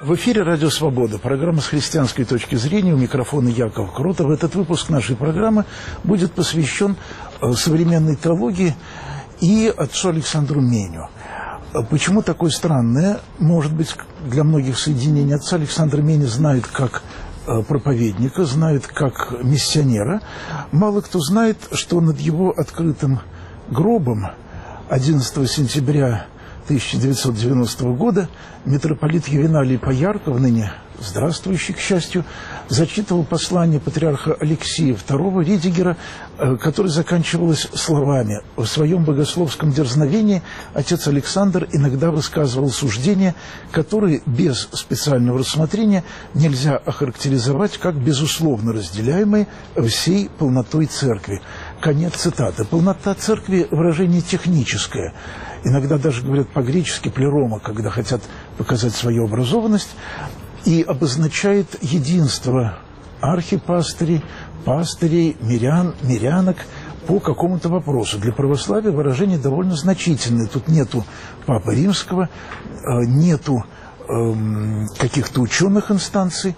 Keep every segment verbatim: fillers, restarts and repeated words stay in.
В эфире «Радио Свобода», программа с христианской точки зрения, у микрофона Яков Крутов. Этот выпуск нашей программы будет посвящен современной теологии и отцу Александру Меню. Почему такое странное, может быть, для многих соединение? Отца Александра Меню знает как проповедника, знает как миссионера. Мало кто знает, что над его открытым гробом одиннадцатого сентября тысяча девятьсот девяностого года митрополит Ювеналий Поярков, ныне здравствующий, к счастью, зачитывал послание патриарха Алексия второго Ридигера, которое заканчивалось словами: «В своем богословском дерзновении отец Александр иногда высказывал суждения, которые без специального рассмотрения нельзя охарактеризовать как безусловно разделяемые всей полнотой церкви». Конец цитаты. Полнота церкви – выражение техническое. Иногда даже говорят по-гречески «плерома», когда хотят показать свою образованность, и обозначает единство архипастырей, пастырей, мирян, мирянок по какому-то вопросу. Для православия выражение довольно значительное. Тут нету Папы Римского, нету эм, каких-то ученых инстанций.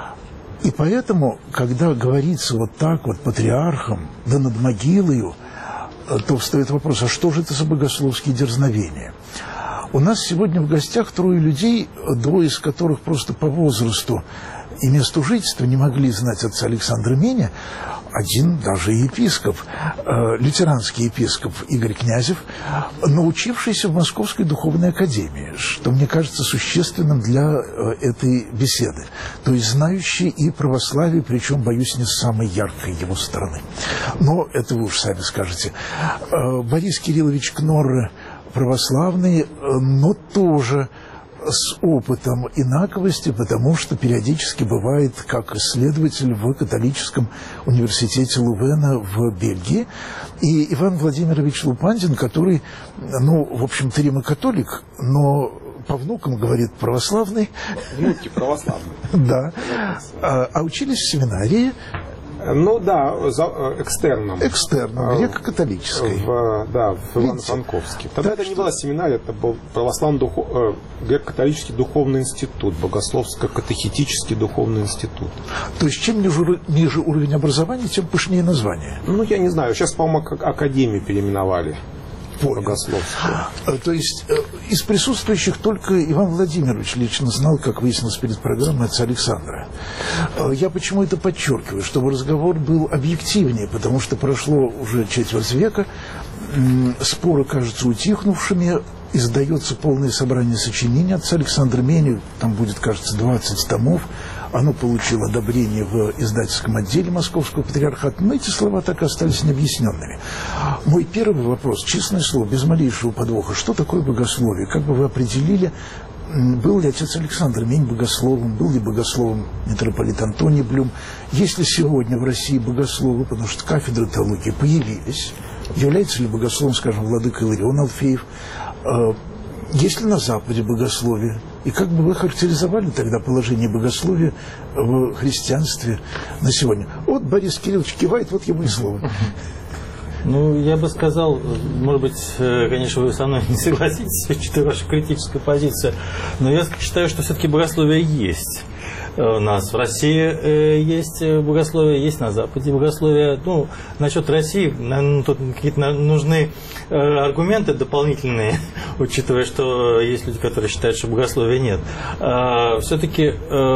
И поэтому, когда говорится вот так вот патриархом, да над могилою, то встает вопрос: а что же это за богословские дерзновения? У нас сегодня в гостях трое людей, двое из которых просто по возрасту и месту жительства не могли знать отца Александра Меня. Один даже епископ, э, лютеранский епископ Игорь Князев, научившийся в Московской духовной академии, что мне кажется существенным для э, этой беседы. То есть знающий и православие, причем, боюсь, не с самой яркой его стороны. Но это вы уж сами скажете. Э, Борис Кириллович Кнорр, православный, но тоже с опытом инаковости, потому что периодически бывает как исследователь в католическом университете Лувена в Бельгии. И Иван Владимирович Лупандин, который, ну, в общем-то, римокатолик, но по внукам говорит православный. Внуки православные. Да. А учились в семинарии. Ну да, экстерном. Экстерном, греко-католической. В, да, в Ивано-Франковске. Тогда так это что... не была семинария, это был православный духов... греко-католический духовный институт, богословско-катехетический духовный институт. То есть чем ниже, ниже уровень образования, тем пышнее название? Ну, я не знаю, сейчас, по-моему, академию переименовали. То есть из присутствующих только Иван Владимирович лично знал, как выяснилось перед программой, отца Александра. Я почему это подчеркиваю? Чтобы разговор был объективнее, потому что прошло уже четверть века, споры кажутся утихнувшими, издается полное собрание сочинений отца Александра Меню, там будет, кажется, двадцать томов. Оно получило одобрение в издательском отделе Московского патриархата, но эти слова так и остались необъясненными. Мой первый вопрос, честное слово, без малейшего подвоха: что такое богословие? Как бы вы определили, был ли отец Александр Мень богословом, был ли богословом митрополит Антоний Блюм? Есть ли сегодня в России богословы, потому что кафедры теологии появились? Является ли богословом, скажем, владыка Иларион Алфеев? Есть ли на Западе богословие? И как бы вы характеризовали тогда положение богословия в христианстве на сегодня? Вот Борис Кириллович кивает, вот ему и слово. Ну, я бы сказал, может быть, конечно, вы со мной не согласитесь, учитывая вашу критическую позицию, но я считаю, что все-таки богословие есть. У нас в России есть богословие, есть на Западе богословие. Ну, насчет России, наверное, тут какие-то нужны аргументы дополнительные, учитывая, что есть люди, которые считают, что богословия нет. Все-таки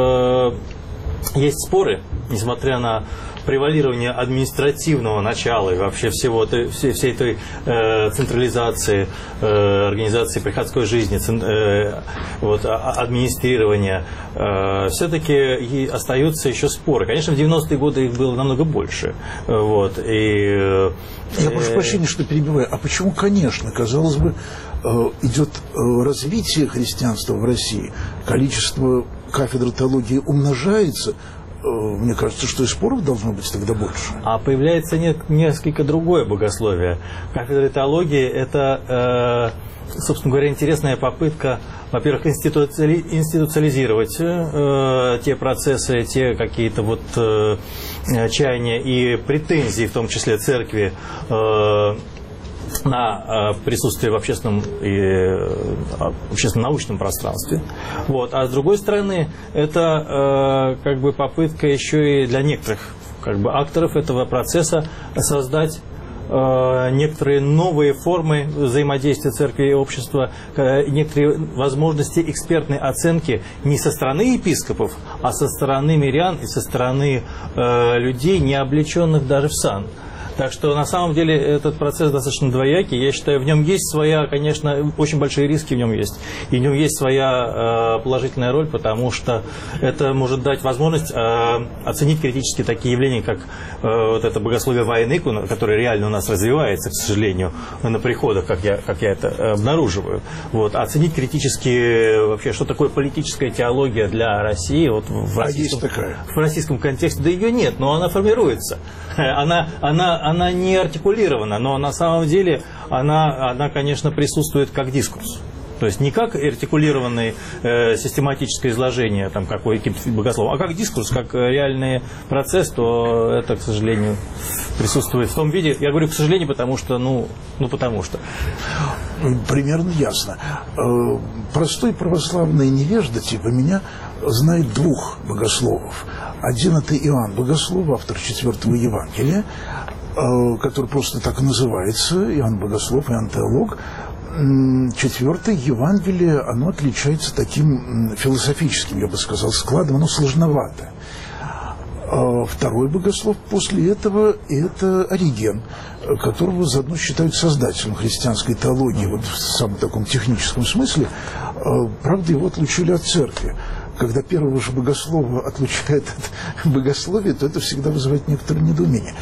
есть споры, несмотря на превалирование административного начала и вообще всего, всей, всей этой э, централизации э, организации приходской жизни, цен, э, вот, администрирования, э, все-таки остаются еще споры. Конечно, в девяностые годы их было намного больше. Вот, и, э, Я прошу прощения, что перебиваю. А почему, конечно, казалось бы, идет развитие христианства в России, количество кафедр теологии умножается, мне кажется, что и споров должно быть тогда больше. А появляется не, несколько другое богословие. Кафедра теологии – это, э, собственно говоря, интересная попытка, во-первых, институциали, институциализировать э, те процессы, те какие-то вот э, чаяния и претензии, в том числе церкви, э, на присутствие в общественном и общественно-научном пространстве. Вот. А с другой стороны, это как бы попытка еще и для некоторых как бы акторов этого процесса создать некоторые новые формы взаимодействия церкви и общества, некоторые возможности экспертной оценки не со стороны епископов, а со стороны мирян и со стороны э, людей, не облеченных даже в сан. Так что на самом деле этот процесс достаточно двоякий. Я считаю, в нем есть своя, конечно, очень большие риски в нем есть. И в нем есть своя э, положительная роль, потому что это может дать возможность э, оценить критически такие явления, как э, вот это богословие войны, которое реально у нас развивается, к сожалению, на приходах, как я, как я это обнаруживаю. Вот. Оценить критически вообще, что такое политическая теология для России. Вот в, российском, в российском контексте, да ее нет, но она формируется. Она, она, она не артикулирована, но на самом деле она, она, конечно, присутствует как дискурс. То есть не как артикулированное э, систематическое изложение там, какой-то богослова, а как дискурс, как реальный процесс, то это, к сожалению, присутствует в том виде. Я говорю, к сожалению, потому что, ну, ну потому что. Примерно ясно. Простой православный невежда типа меня знает двух богословов. Один — это Иоанн Богослов, автор четвертого Евангелия, который просто так и называется, Иоанн Богослов, Иоанн Теолог. Четвертое Евангелие, оно отличается таким философическим, я бы сказал, складом, оно сложновато. Второй богослов после этого – это Ориген, которого заодно считают создателем христианской теологии, вот в самом таком техническом смысле. Правда, его отлучили от церкви. Когда первого же богослова отлучают от богословия, то это всегда вызывает некоторое недоумение.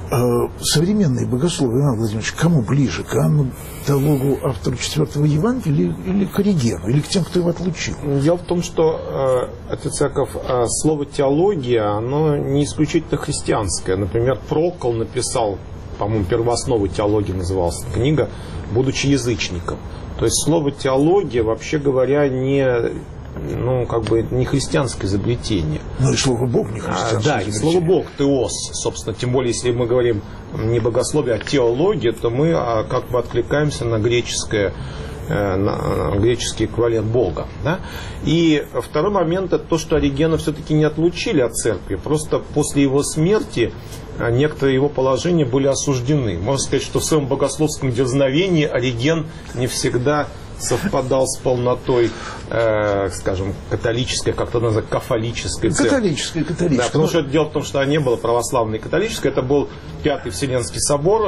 Современные богословы, Иван Владимирович, кому ближе? К Иоанну Теологу, автору четвертого Евангелия, или к Оригену, или к тем, кто его отлучил? Дело в том, что, э, отец Яков, э, слово теология, оно не исключительно христианское. Например, Прокол написал, по-моему, первоосновой теологии называлась книга, будучи язычником. То есть слово теология, вообще говоря, не... ну, как бы не христианское изобретение. Ну и слово Бог не христианское а, Да, и слово Бог, теос, собственно, тем более, если мы говорим не богословие, а теология, то мы а, как бы откликаемся на греческое, э, на греческий эквивалент Бога. Да? И второй момент, это то, что Оригена все-таки не отлучили от церкви, просто после его смерти некоторые его положения были осуждены. Можно сказать, что в своем богословском дерзновении Ориген не всегда совпадал с полнотой, э, скажем, католической, как-то называют, кафолической церкви. Католической, католической. Да, потому что дело в том, что не было православной и католической, это был Пятый Вселенский собор,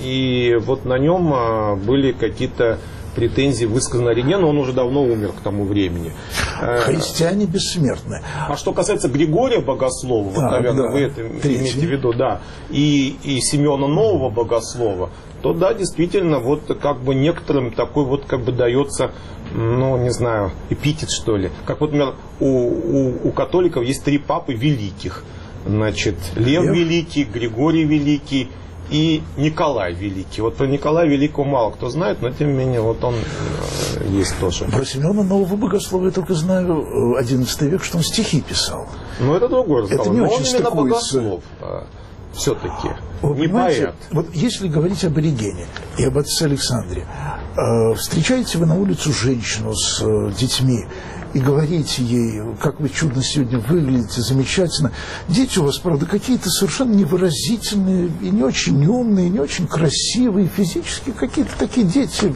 и вот на нем были какие-то претензии высказаны Оригену, он уже давно умер к тому времени. Христиане бессмертны. А что касается Григория Богослова, да, вот, наверное, да, вы это третий. имеете в виду, да, и, и Симеона Нового Богослова, то да, действительно, вот как бы некоторым такой вот как бы дается, ну, не знаю, эпитет, что ли. Как вот, например, у, у, у католиков есть три папы великих. Значит, Лев, Лев Великий, Григорий Великий и Николай Великий. Вот про Николая Великого мало кто знает, но тем не менее вот он э, есть тоже. Про Симеона Нового Богослова я только знаю одиннадцатый век, что он стихи писал. Ну это другой разговор. Это не но очень он именно стыкуется. богослов э, все-таки. Вы не поэт. Вот если говорить об Оригене и об отце Александре, э, встречаете вы на улицу женщину с э, детьми и говорите ей, как вы чудно сегодня выглядите, замечательно. Дети у вас, правда, какие-то совершенно невыразительные, и не очень умные, и не очень красивые, физически какие-то такие дети.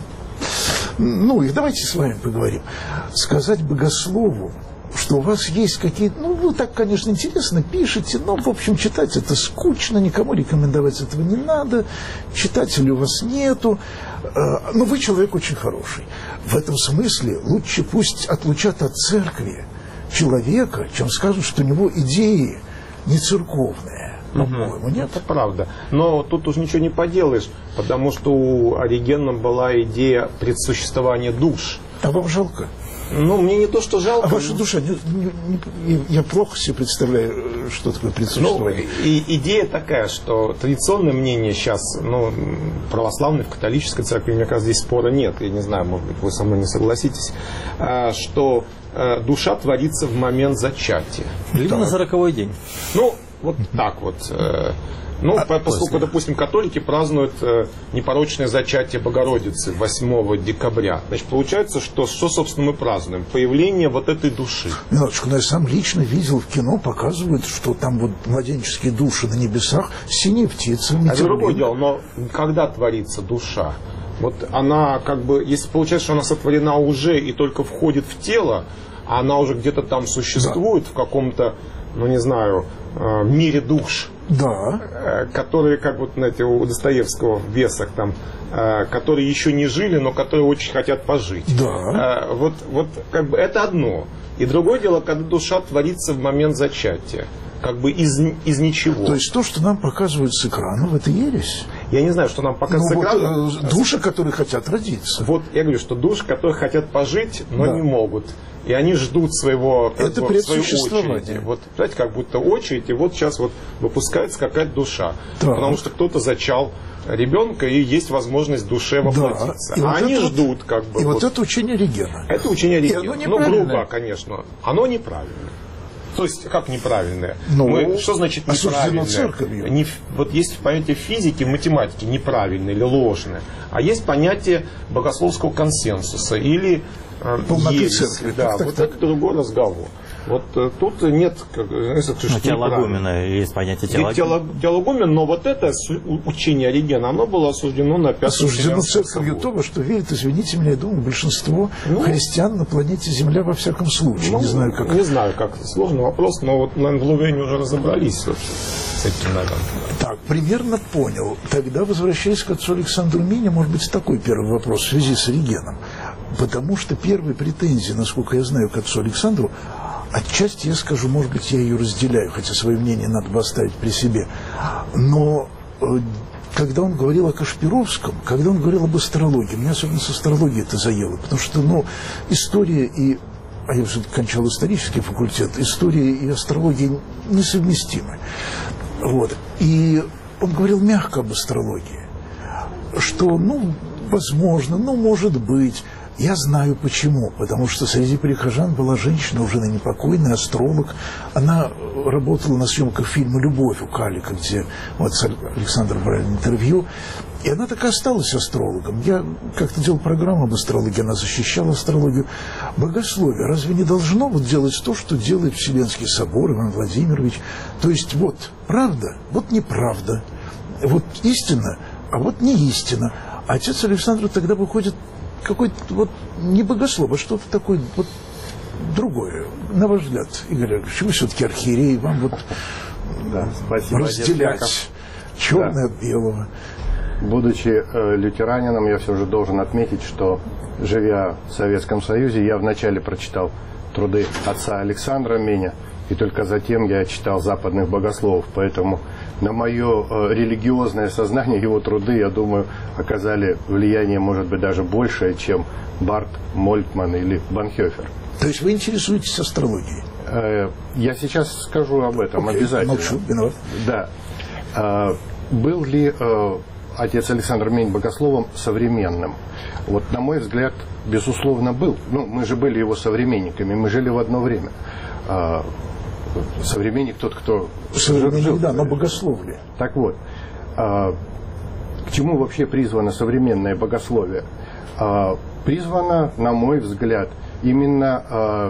Ну, и давайте с вами поговорим. Сказать богослову, что у вас есть какие-то... Ну, вы так, конечно, интересно пишете, но, в общем, читать это скучно, никому рекомендовать этого не надо, читателей у вас нету, но вы человек очень хороший. В этом смысле лучше пусть отлучат от церкви человека, чем скажут, что у него идеи не церковные. По-моему, нет? Это правда. Но тут уж ничего не поделаешь, потому что у Оригена была идея предсуществования душ. А вам жалко? Ну, мне не то, что жалко. А ваша душа, не, не, не, я плохо себе представляю, что такое предсуществование. Ну, и, идея такая, что традиционное мнение сейчас, ну, православной, в католической церкви, мне кажется, здесь спора нет, я не знаю, может быть, вы со мной не согласитесь, что душа творится в момент зачатия. Либо на сороковой день. Ну, Вот так вот. Ну, а поскольку, после... допустим, католики празднуют э, непорочное зачатие Богородицы восьмого декабря. Значит, получается, что, что, собственно, мы празднуем? Появление вот этой души. Минуточку, но я сам лично видел в кино, показывают, что там вот младенческие души на небесах, синие птицы. Это другое дело, но когда творится душа? Вот она как бы, если получается, что она сотворена уже и только входит в тело, а она уже где-то там существует, да, в каком-то, ну не знаю, мире душ. Да. Которые, как вот, знаете, у Достоевского в «Бесах», там, которые еще не жили, но которые очень хотят пожить. Да. Вот, вот как бы это одно. И другое дело, когда душа творится в момент зачатия. Как бы из, из ничего. То есть то, что нам показывают с экранов, это ересь? Я не знаю, что нам показывают ну, с экранов. Вот, души, которые хотят родиться. Вот я говорю, что души, которые хотят пожить, но да. не могут. И они ждут своего, это бы, своей очереди. Вот, знаете, как будто очередь, и вот сейчас вот выпускается какая-то душа. Так. Потому что кто-то зачал ребенка, и есть возможность душе воплотиться. Да. А вот они это, ждут, как бы. И вот, вот это учение Оригена. Это учение Оригена. Ну, грубо, конечно. конечно. Оно неправильное. То есть, как неправильное? Ну, Мы, что значит неправильное? Церковью. Не, вот есть понятие физики, математики неправильное или ложное, а есть понятие богословского консенсуса или э, ереси. Да, так, так, вот так. Это другой разговор. Вот э, тут нет... Как, ну, теологумена, есть понятие теологумена. Теологумен, но вот это учение Оригена, оно было осуждено на пятом Осуждено церковью то, во что верит, извините меня, я думаю, большинство ну, христиан на планете Земля во всяком случае. Ну, не знаю, как... Не знаю, как сложный вопрос, но вот на Лувене уже разобрались с этим, наверное. Так, примерно понял. Тогда, возвращаясь к отцу Александру Мине, может быть, такой первый вопрос в связи с Оригеном. Потому что первые претензии, насколько я знаю, к отцу Александру, отчасти я скажу, может быть, я ее разделяю, хотя свое мнение надо бы оставить при себе. Но э, когда он говорил о Кашпировском, когда он говорил об астрологии, меня особенно с астрологией это заело, потому что, ну, история и... А я все-таки кончал исторический факультет, история и астрология несовместимы. Вот. И он говорил мягко об астрологии, что, ну, возможно, ну, может быть... Я знаю почему, потому что среди прихожан была женщина, уже ныне покойная, астролог. Она работала на съемках фильма «Любовь» у Калика, где вот Александр брали интервью. И она так и осталась астрологом. Я как-то делал программу об астрологии, она защищала астрологию. Богословие разве не должно вот делать то, что делает Вселенский собор, Иван Владимирович? То есть вот правда, вот неправда, вот истина, а вот не истина. А отец Александр тогда выходит какой-то вот не богослов, а что-то такое вот другое. На ваш взгляд, Игорь Олегович, вы все-таки архиерей, вам вот да, спасибо, разделять черное от белого. Будучи э, лютеранином, я все же должен отметить, что, живя в Советском Союзе, я вначале прочитал труды отца Александра Меня, и только затем я читал западных богословов, поэтому на мое э, религиозное сознание его труды, я думаю, оказали влияние, может быть, даже большее, чем Барт, Мольтман или Банхёфер. То есть вы интересуетесь астрологией? Э, я сейчас скажу об этом okay, обязательно. Молчу, виноват. Да. Э, был ли э, отец Александр Мень богословом современным? Вот, на мой взгляд, безусловно, был. Ну, мы же были его современниками, мы жили в одно время. Э, Современник тот, кто Современник, жил. Да, но богословие. Так вот, а, к чему вообще призвано современное богословие? А, призвано, на мой взгляд, именно а,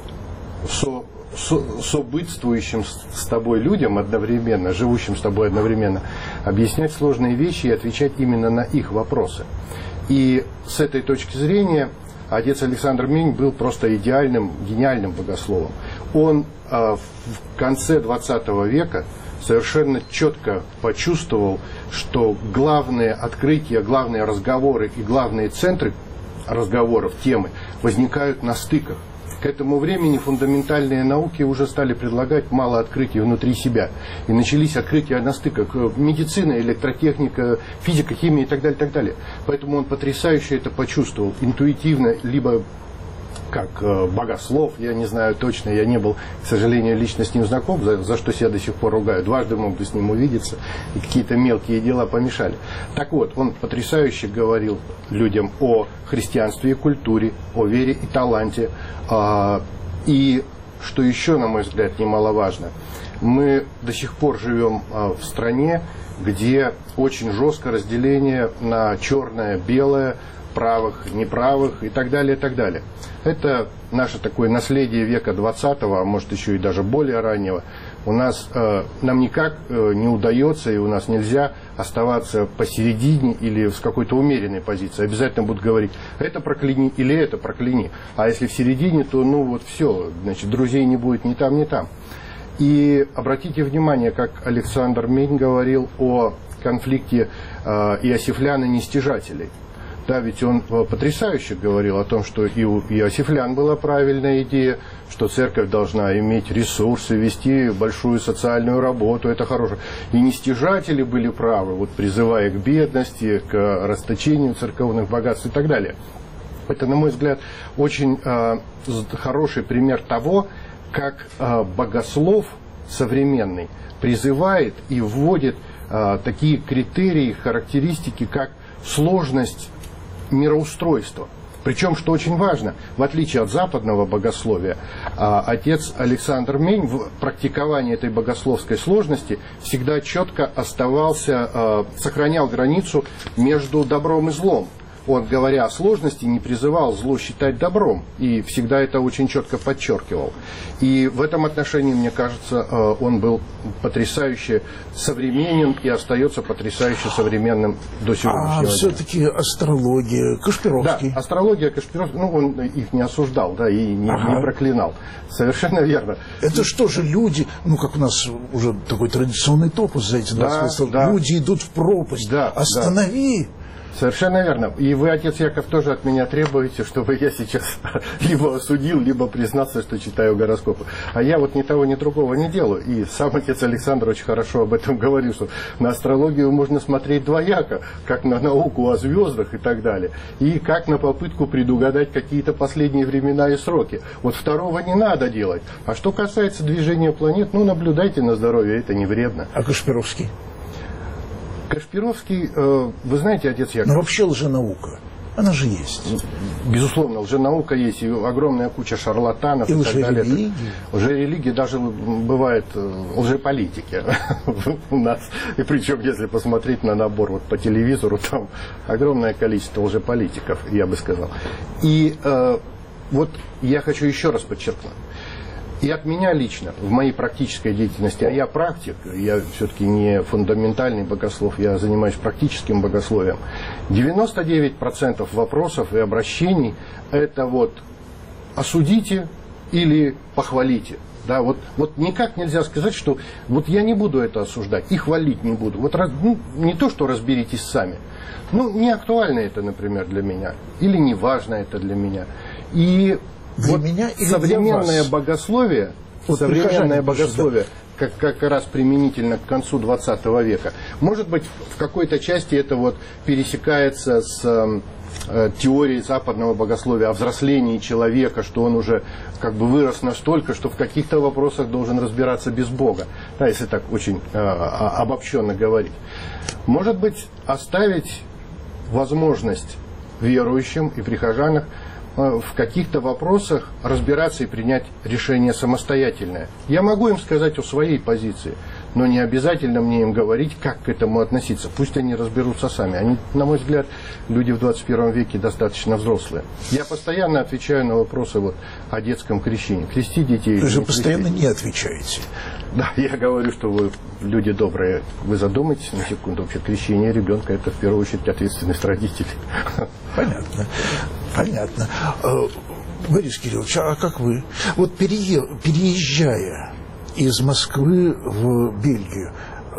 со, со, событствующим с тобой людям одновременно, живущим с тобой одновременно, объяснять сложные вещи и отвечать именно на их вопросы. И с этой точки зрения отец Александр Мень был просто идеальным, гениальным богословом. Он э, в конце двадцатого века совершенно четко почувствовал, что главные открытия, главные разговоры и главные центры разговоров, темы возникают на стыках. К этому времени фундаментальные науки уже стали предлагать мало открытий внутри себя. И начались открытия на стыках. Медицина, электротехника, физика, химия и так далее, так далее. Поэтому он потрясающе это почувствовал. Интуитивно, либо как богослов, я не знаю точно, я не был, к сожалению, лично с ним знаком, за, за что себя до сих пор ругаю. Дважды мог бы с ним увидеться, и какие-то мелкие дела помешали. Так вот, он потрясающе говорил людям о христианстве и культуре, о вере и таланте. А, и, что еще, на мой взгляд, немаловажно, Мы до сих пор живем в стране, где очень жесткое разделение на черное, белое, правых, неправых и так далее, и так далее. Это наше такое наследие века двадцатого, а может еще и даже более раннего. У нас, э, нам никак э, не удается, и у нас нельзя оставаться посередине или с какой-то умеренной позиции. Обязательно будут говорить, это прокляни или это прокляни. А если в середине, то ну вот все, значит, друзей не будет ни там, ни там. И обратите внимание, как Александр Мень говорил о конфликте э, иосифлян и нестяжателей. Да, ведь он потрясающе говорил о том, что и у иосифлян была правильная идея, что церковь должна иметь ресурсы, вести большую социальную работу, это хорошо. И нестяжатели были правы, вот, призывая к бедности, к расточению церковных богатств и так далее. Это, на мой взгляд, очень э, хороший пример того, как э, богослов современный призывает и вводит э, такие критерии, характеристики, как сложность мироустройства. Причем, что очень важно, в отличие от западного богословия, отец Александр Мень в практиковании этой богословской сложности всегда четко оставался, сохранял границу между добром и злом. Он, говоря о сложности, не призывал зло считать добром, и всегда это очень четко подчеркивал. И в этом отношении, мне кажется, он был потрясающе современен и остается потрясающе современным до сегодняшнего дня. А все-таки астрология, Кашпировский. Да, астрология, Кашпировский, ну, он их не осуждал, да, и не, ага. не проклинал. Совершенно верно. Это что же люди, ну, как у нас уже такой традиционный топус, знаете, да, да. люди идут в пропасть, да, останови. Да. Совершенно верно. И вы, отец Яков, тоже от меня требуете, чтобы я сейчас либо осудил, либо признался, что читаю гороскопы. А я вот ни того, ни другого не делаю. И сам отец Александр очень хорошо об этом говорил, что на астрологию можно смотреть двояко, как на науку о звездах и так далее, и как на попытку предугадать какие-то последние времена и сроки. Вот второго не надо делать. А что касается движения планет, ну, наблюдайте на здоровье, это не вредно. А Кашпировский? Кашпировский, э, вы знаете, отец Яков... Но вообще лженаука, она же есть. Безусловно, лженаука есть, и огромная куча шарлатанов и, и так далее. Лжерелигии. Лжерелигии, даже бывает лжеполитики у нас. И причем, если посмотреть на набор вот по телевизору, там огромное количество лжеполитиков, я бы сказал. И э, вот я хочу еще раз подчеркнуть. И от меня лично, в моей практической деятельности, а я практик, я все-таки не фундаментальный богослов, я занимаюсь практическим богословием, девяносто девять процентов вопросов и обращений это вот осудите или похвалите. Да, вот, вот никак нельзя сказать, что вот я не буду это осуждать и хвалить не буду. Вот раз, ну, не то, что разберитесь сами. Ну, не актуально это, например, для меня. Или не важно это для меня. И для вот меня или современное для вас? богословие, вот современное богословие, как, как раз применительно к концу двадцатого века, может быть, в какой-то части это вот пересекается с э, теорией западного богословия о взрослении человека, что он уже как бы вырос настолько, что в каких-то вопросах должен разбираться без Бога, да, если так очень э, обобщенно говорить. Может быть, оставить возможность верующим и прихожанам в каких-то вопросах разбираться и принять решение самостоятельное. Я могу им сказать о своей позиции, но не обязательно мне им говорить, как к этому относиться. Пусть они разберутся сами. Они, на мой взгляд, люди в двадцать первом веке достаточно взрослые. Я постоянно отвечаю на вопросы вот о детском крещении. Крести детей. Вы же постоянно не отвечаете. Да, я говорю, что вы люди добрые. Вы задумайтесь на секунду. Вообще крещение ребенка — это в первую очередь ответственность родителей. Понятно. Понятно. Борис Кириллович, а как вы? Вот перее... переезжая из Москвы в Бельгию,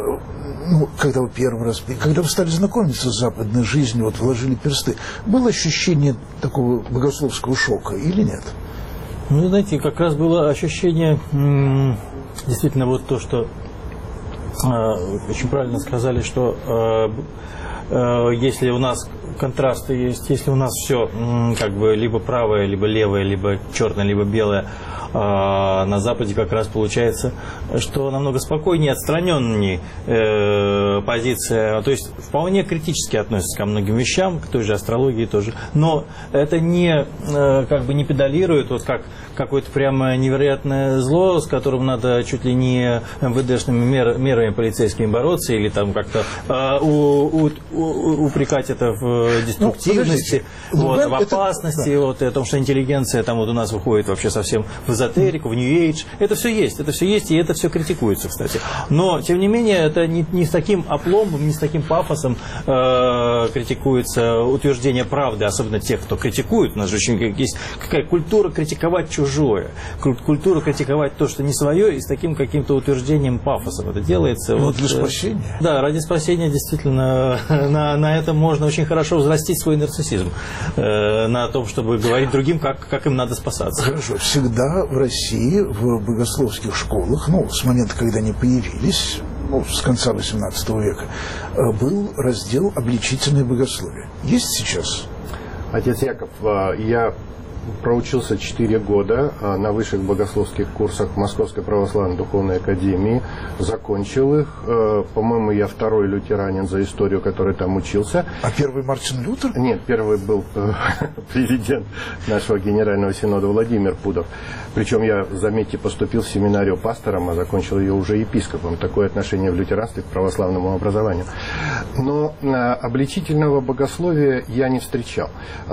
ну, когда вы первый раз, когда вы стали знакомиться с западной жизнью, вот вложили персты, было ощущение такого богословского шока или нет? Ну, знаете, как раз было ощущение, действительно, вот то, что э, очень правильно сказали, что если у нас контрасты есть, если у нас все как бы либо правое, либо левое, либо черное, либо белое, на Западе как раз получается, что намного спокойнее, отстраненнее э, позиция, то есть вполне критически относится ко многим вещам, к той же астрологии тоже, но это не э, как бы не педалирует, вот как какое-то прямо невероятное зло, с которым надо чуть ли не эм вэ дэшными мер, мерами полицейскими бороться или там как-то э, у, у, у, упрекать это в деструктивности, ну, вот, в опасности, это... вот, и о том, что интеллигенция там вот у нас выходит вообще совсем в эзотерику, в нью-эйдж. Это все есть, это все есть, и это все критикуется, кстати. Но, тем не менее, это не, не с таким опломбом, не с таким пафосом э, критикуется утверждение правды, особенно тех, кто критикует. У нас же очень есть какая культура критиковать чужое, культура критиковать то, что не свое, и с таким каким-то утверждением пафосом это делается. Ну, вот, для спасения. Да, ради спасения, действительно, на, на этом можно очень хорошо взрастить свой нарциссизм, э, на том, чтобы говорить другим, как, как им надо спасаться. Хорошо, всегда в России, в богословских школах, ну, с момента, когда они появились, ну, с конца восемнадцатого века, был раздел «Обличительное богословие». Есть сейчас? Отец Яков, я проучился четыре года на высших богословских курсах Московской православной духовной академии, закончил их. По-моему, я второй лютеранин за историю, который там учился. А первый Мартин Лютер? Нет, первый был президент нашего генерального синода Владимир Пудов. Причем я, заметьте, поступил в семинарию пастором, а закончил ее уже епископом. Такое отношение в лютеранстве к православному образованию. Но обличительного богословия я не встречал.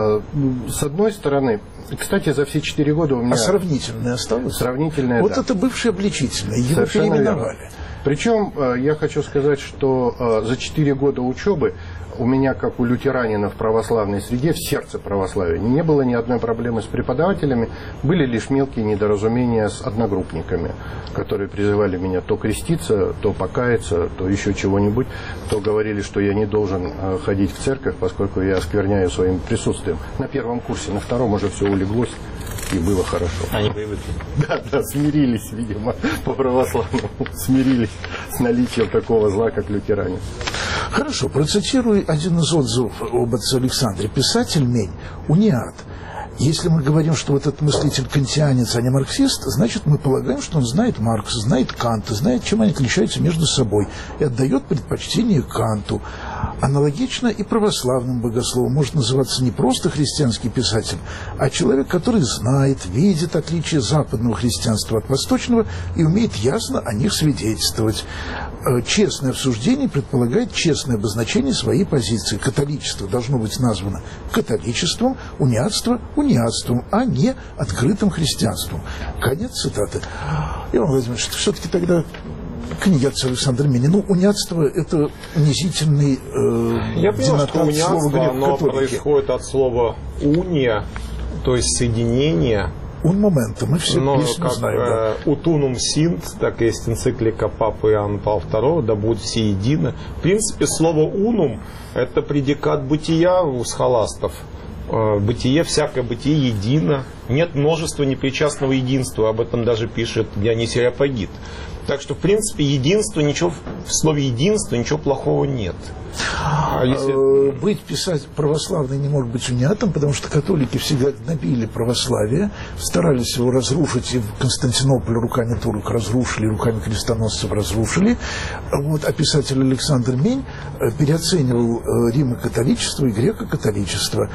С одной стороны, кстати, за все четыре года у меня... А сравнительное осталось? Сравнительное, вот да. это бывшее обличительное, его Совершенно переименовали. Верно. Причем я хочу сказать, что за четыре года учебы у меня, как у лютеранина в православной среде, в сердце православия, не было ни одной проблемы с преподавателями, были лишь мелкие недоразумения с одногруппниками, которые призывали меня то креститься, то покаяться, то еще чего-нибудь, то говорили, что я не должен ходить в церковь, поскольку я оскверняю своим присутствием. На первом курсе, на втором уже все улеглось. И было хорошо. Они привыкли. Да, да, смирились, видимо, по-православному. Смирились с наличием такого зла, как лютеране. Хорошо, процитирую один из отзывов об отце Александре. Писатель Мень – униат. Если мы говорим, что вот этот мыслитель кантианец, а не марксист, значит, мы полагаем, что он знает Маркса, знает Канта, знает, чем они отличаются между собой, и отдает предпочтение Канту. Аналогично и православным богословом может называться не просто христианский писатель, а человек, который знает, видит отличие западного христианства от восточного и умеет ясно о них свидетельствовать. Честное обсуждение предполагает честное обозначение своей позиции. Католичество должно быть названо католичеством, униатство – униатством, а не открытым христианством. Конец цитаты. Иван Владимирович, все-таки тогда книги отца Александра Мени. Ну, униатство – это унизительный э, Я понимаю, что униатство, оно происходит от слова «уния», то есть соединение. Un моментум, мы все Но песню как знаем. Да. «Утунум синт», так есть энциклика Папы Иоанна Павла второго, «Да будет все едино». В принципе, слово «унум» – это предикат бытия у схоластов. Бытие, всякое бытие едино. Нет множества непричастного единства. Об этом даже пишет Дионисий Ареопагит. Так что, в принципе, единство, ничего, в слове единство ничего плохого нет. А если... Быть писать православный не может быть униатом, потому что католики всегда гнобили православие, старались его разрушить, и в Константинополе руками турок разрушили, руками крестоносцев разрушили. Вот, а писатель Александр Мень переоценивал римо-католичество и греко-католичество.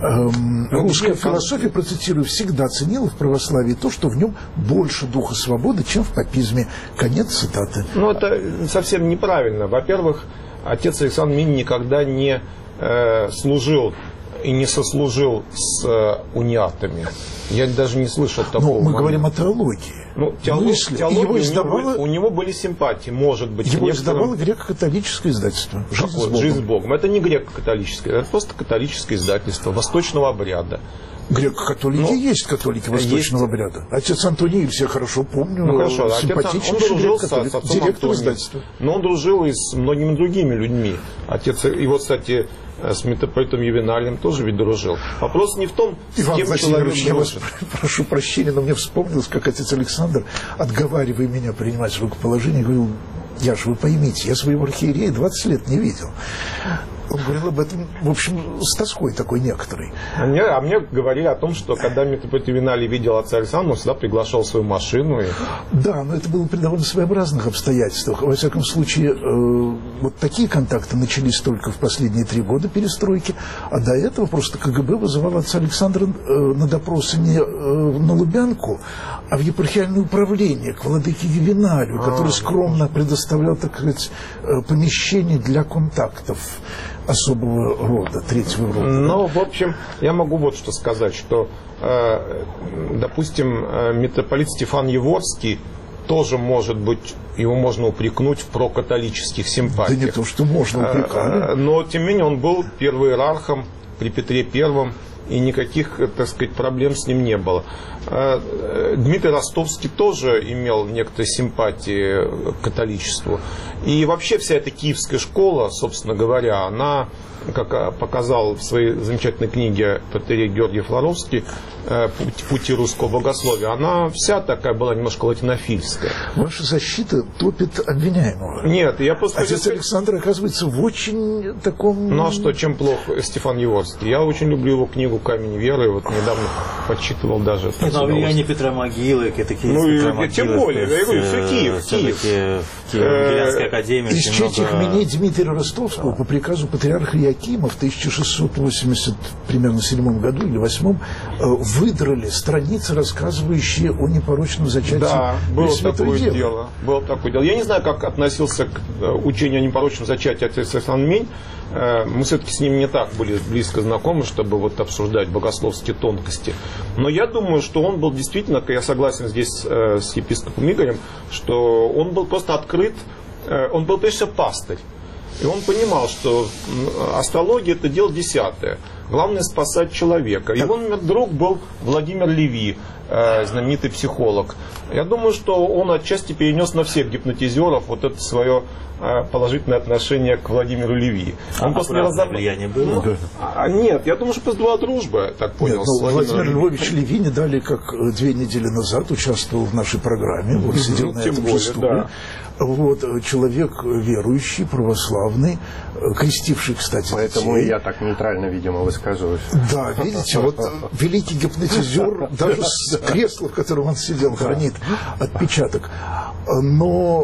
Эм, русская философия, процитирую, всегда ценила в православии то, что в нем больше духа свободы, чем в папизме. Конец цитаты. Ну, это совсем неправильно. Во-первых, отец Александр Мень никогда не э, служил и не сослужил с э, униатами. Я даже не слышал такого. Но мы момента. говорим о теологии. Ну, теолог, теология, его издавало, у, него, у него были симпатии, может быть. Его некоторым... издавало греко-католическое издательство. «Жизнь с Богом». «Жизнь с Богом». Это не греко-католическое, это просто католическое издательство восточного обряда. Греко-католики ну, есть католики восточного есть... обряда. Отец Антоний, все хорошо помню, ну, хорошо, симпатичный отец, он дружил с, с отцом директор Антонием, издательства. Но он дружил и с многими другими людьми. Отец, его, кстати, с митрополитом Ювеналием тоже ведь дружил. Вопрос не в том, Иван с кем Владимирович, человек я вас дружит. прошу прощения, но мне вспомнилось, как отец Александр, отговаривая меня принимать рукоположение, говорил: Яш, вы поймите, я своего архиерея двадцать лет не видел. Он говорил об этом, в общем, с тоской такой некоторой. А мне, а мне говорили о том, что когда митрополит Виналий видел отца Александра, он всегда приглашал свою машину. И... Да, но это было при довольно своеобразных обстоятельствах. Во всяком случае, э, вот такие контакты начались только в последние три года перестройки, а до этого просто КГБ вызывал отца Александра э, на допросы не э, на Лубянку, а в епархиальное управление к владыке Виналию, который а, скромно предоставлял, так сказать, помещение для контактов особого рода, третьего рода. Ну, в общем, я могу вот что сказать, что, э, допустим, митрополит Стефан Яворский тоже, может быть, его можно упрекнуть в прокатолических симпатиях. Да не то, что можно упрекать. Но, тем не менее, он был первоиерархом при Петре Первом, и никаких, так сказать, проблем с ним не было. Дмитрий Ростовский тоже имел некоторые симпатии к католичеству. И вообще вся эта киевская школа, собственно говоря, она, как показал в своей замечательной книге протоиерей Георгий Флоровский «Пути русского богословия», она вся такая была немножко латинофильская. Ваша защита топит обвиняемого. Нет, я просто... Отец Александр оказывается в очень таком... Ну а что, чем плох Стефан Яворский? Я очень люблю его книгу «Камень веры», вот недавно подсчитывал даже. Но влияние Петра Могилы, это Киев, ну, Петра Могилы, тем более, я говорю, все Киев, Киев. Киевская академия. Из четых именей Дмитрия Ростовского по приказу патриарха Иоакима в тысяча шестьсот восемьдесят седьмом году или восьмом выдрали страницы, рассказывающие о непорочном зачатии. Да, было такое дело. дело. Было такое дело. Я не знаю, как относился к учению о непорочном зачатии отец Александр Мень. Мы все-таки с ним не так были близко знакомы, чтобы вот обсуждать богословские тонкости. Но я думаю, что он был действительно, я согласен здесь с епископом Игорем, что он был просто открыт, он был прежде всего пастырь. И он понимал, что астрология – это дело десятое. Главное – спасать человека. Его, например, друг был Владимир Леви, знаменитый психолог. Я думаю, что он отчасти перенес на всех гипнотизеров вот это свое положительное отношение к Владимиру Леви. Он а просто не разобрал. Влияние было? Ну, да. а, нет, я думаю, что просто была дружба, я так понял. Нет, ну, Владимир Львович Леви не дали, как две недели назад участвовал в нашей программе, вот сидел ну, на этом более, же стуле. Да. Вот, человек верующий, православный, крестивший, кстати, Поэтому детей. я так нейтрально, видимо, высказываюсь. Да, видите, вот великий гипнотизер даже с кресла, в котором он сидел, хранит отпечаток. Но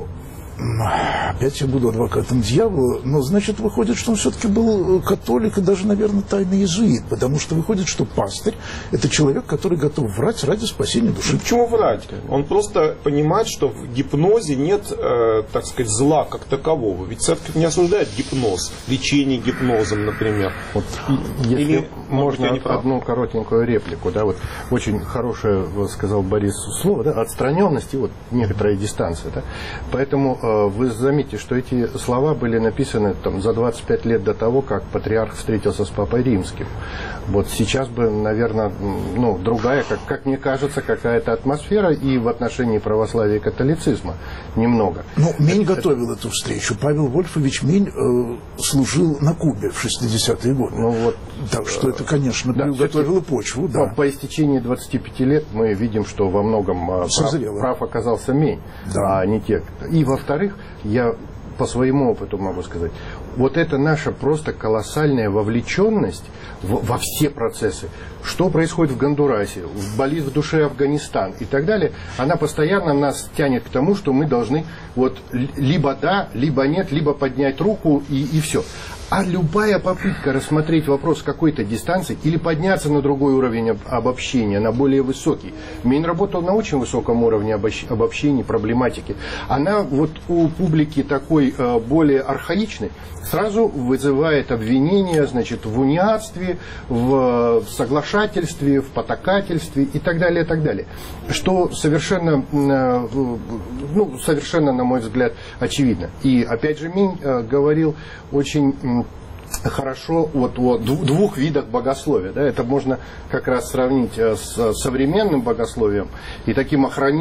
опять я буду адвокатом дьявола, но значит выходит, что он все-таки был католик и даже, наверное, тайный иезуит, потому что выходит, что пастырь – это человек, который готов врать ради спасения души. Почему врать? Он просто понимает, что в гипнозе нет, э, так сказать, зла как такового. Ведь церковь не осуждает гипноз, лечение гипнозом, например. Вот, если Или, можно быть, одну коротенькую реплику, да, вот очень хорошее, сказал Борис, слово, да, отстраненность и вот некоторая дистанция, да, поэтому вы заметите, что эти слова были написаны там, за двадцать пять лет до того, как патриарх встретился с Папой Римским. Вот сейчас бы, наверное, ну, другая, как, как мне кажется, какая-то атмосфера и в отношении православия и католицизма немного. Ну, Мень это... готовил эту встречу. Павел Вольфович Мень э, служил на Кубе в шестидесятые годы. Ну, вот, так что это, конечно, да, готовило почву. Да. По, по истечении двадцати пяти лет мы видим, что во многом прав, прав оказался Мень, да. а не те. И во-вторых, я по своему опыту могу сказать, вот это наша просто колоссальная вовлеченность в, во все процессы. Что происходит в Гондурасе, болит в душе Афганистан и так далее, она постоянно нас тянет к тому, что мы должны вот либо да, либо нет, либо поднять руку и, и все. А любая попытка рассмотреть вопрос с какой-то дистанции или подняться на другой уровень обобщения, на более высокий. Мень работал на очень высоком уровне обобщения проблематики. Она вот у публики такой э, более архаичной сразу вызывает обвинения, значит, в униатстве, в соглашательстве, в потакательстве и так далее, и так далее. Что совершенно, э, ну, совершенно, на мой взгляд, очевидно. И опять же, Мень э, говорил очень хорошо вот о двух видах богословия. Да, это можно как раз сравнить с современным богословием и таким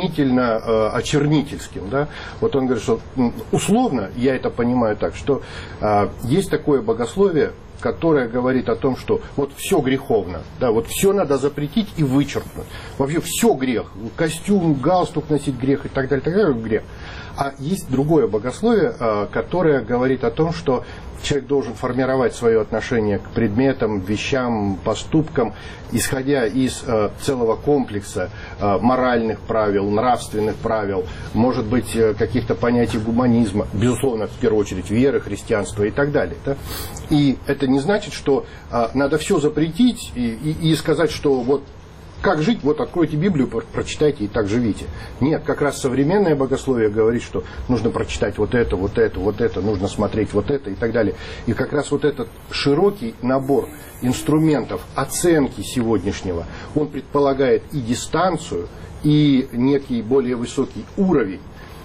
охранительно-очернительским. Да. Вот он говорит, что условно, я это понимаю так, что есть такое богословие, которая говорит о том, что вот все греховно, да, вот все надо запретить и вычеркнуть. Вообще все грех. Костюм, галстук носить грех и так далее, так далее грех. А есть другое богословие, которое говорит о том, что человек должен формировать свое отношение к предметам, вещам, поступкам, исходя из э, целого комплекса э, моральных правил, нравственных правил, может быть, э, каких-то понятий гуманизма, безусловно, в первую очередь, веры, христианства и так далее. Да? И это не значит, что э, надо все запретить и, и, и сказать, что вот как жить, вот откройте Библию, прочитайте и так живите. Нет, как раз современное богословие говорит, что нужно прочитать вот это, вот это, вот это, нужно смотреть вот это и так далее. И как раз вот этот широкий набор инструментов оценки сегодняшнего, он предполагает и дистанцию, и некий более высокий уровень.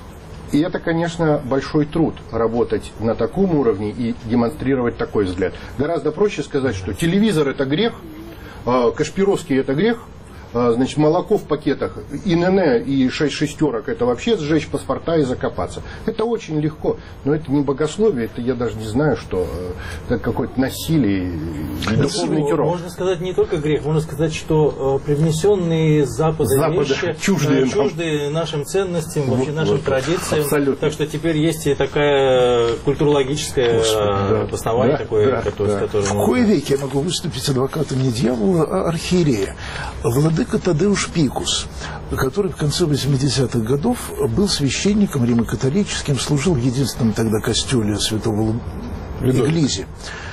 И это, конечно, большой труд работать на таком уровне и демонстрировать такой взгляд. Гораздо проще сказать, что телевизор – это грех, Кашпировский – это грех, значит, молоко в пакетах, ИНН и шесть шестерок – это вообще сжечь паспорта и закопаться. Это очень легко, но это не богословие, это я даже не знаю, что это какое-то насилие, духовный террор. Можно сказать не только грех, можно сказать, что э, привнесенные с Запада, Запада вещи чуждые, э, чуждые нам. нашим ценностям, вообще вот, нашим вот, традициям. Абсолютно. Так что теперь есть и такая культурологическое да. обоснование, да, такое, да, которое, да. которое... В кои веки я могу выступить адвокатом не дьявола, а архиерея. Владыка Тадеуш Пикус, который в конце восьмидесятых годов был священником римо-католическим, служил в единственном тогда костеле святого Иглизи,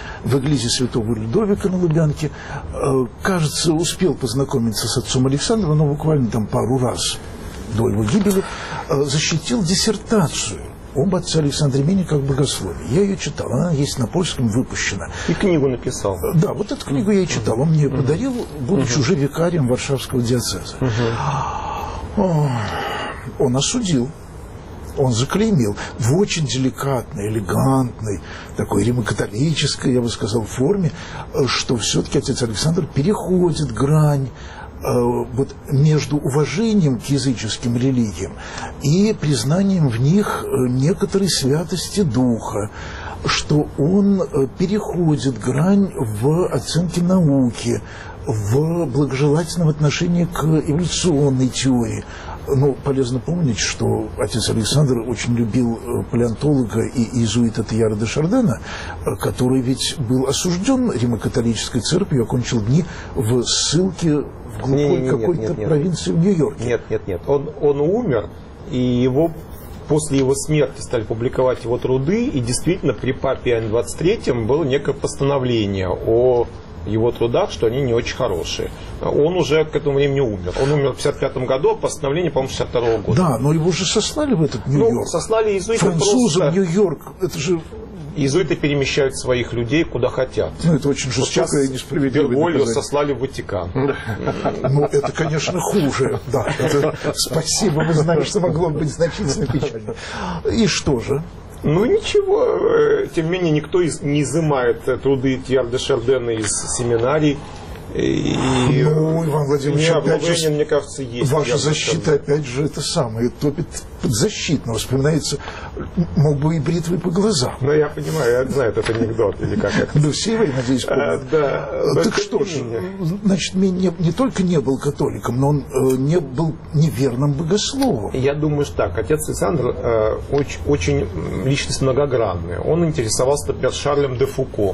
в Иглизе святого Людовика на Лубянке. Кажется, успел познакомиться с отцом Александром, но буквально там пару раз до его гибели защитил диссертацию об отце Александре Мене как богословии. Я ее читал, она есть на польском, выпущена. И книгу написал. Да, вот эту книгу я и читал. Он мне ее подарил, будучи uh-huh. уже викарием Варшавского диоцеза. Uh-huh. Он осудил, он заклеймил в очень деликатной, элегантной, такой римо-католической, я бы сказал, форме, что все-таки отец Александр переходит грань вот между уважением к языческим религиям и признанием в них некоторой святости духа, что он переходит грань в оценке науки, в благожелательном отношении к эволюционной теории. Ну, полезно помнить, что отец Александр очень любил палеонтолога и иезуита Тьяра де Шардена, который ведь был осужден римо-католической церковью, окончил дни в ссылке в глухой какой-то провинции в Нью-Йорке. Нет, нет, нет. Он, он умер, и его после его смерти стали публиковать его труды, и действительно при папе Иоанне двадцать третьем было некое постановление о его трудах, что они не очень хорошие. Он уже к этому времени умер. Он умер в пятьдесят пятом году, а постановление, по-моему, шестьдесят второго года. Да, но его же сослали в этот Нью-Йорк. Ну, сослали иезуиты французы просто... в Нью-Йорк. Это же... Иезуиты перемещают своих людей куда хотят. Ну, это очень жестоко и несправедливо. Бергольо сослали в Ватикан. Ну, это, конечно, хуже. Да, это... Спасибо, мы знаем, что могло быть значительно печально. И что же? Ну ничего, тем не менее никто не изымает труды Тьяра де Шардена из семинарий. И, ну, Иван Владимирович, опять же, мне кажется, есть. Ваша защита, опять же, это самое, топит подзащитно. Вспоминается, мог бы и бритвой по глазам. Ну, я понимаю, я знаю этот анекдот, или как это. Да все вы, надеюсь, помнят. А, да, так что ж, значит, не, не только не был католиком, но он э, не был неверным богословом. Я думаю, что так. Отец Александр э, очень, очень личность многогранная. Он интересовался, например, Шарлем де Фуко,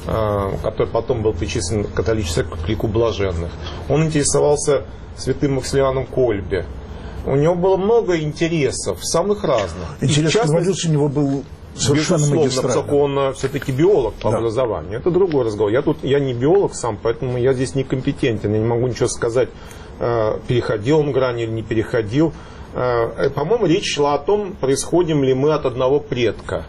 который потом был причислен к католической к лику блаженных. Он интересовался святым Максимилианом Кольбе. У него было много интересов, самых разных. Интерес к эволюции у него был совершенно магистральный. Безусловно, он все-таки биолог по да. образованию. Это другой разговор. Я тут я не биолог сам, поэтому я здесь некомпетентен. Я не могу ничего сказать, переходил он грань или не переходил. По-моему, речь шла о том, происходим ли мы от одного предка.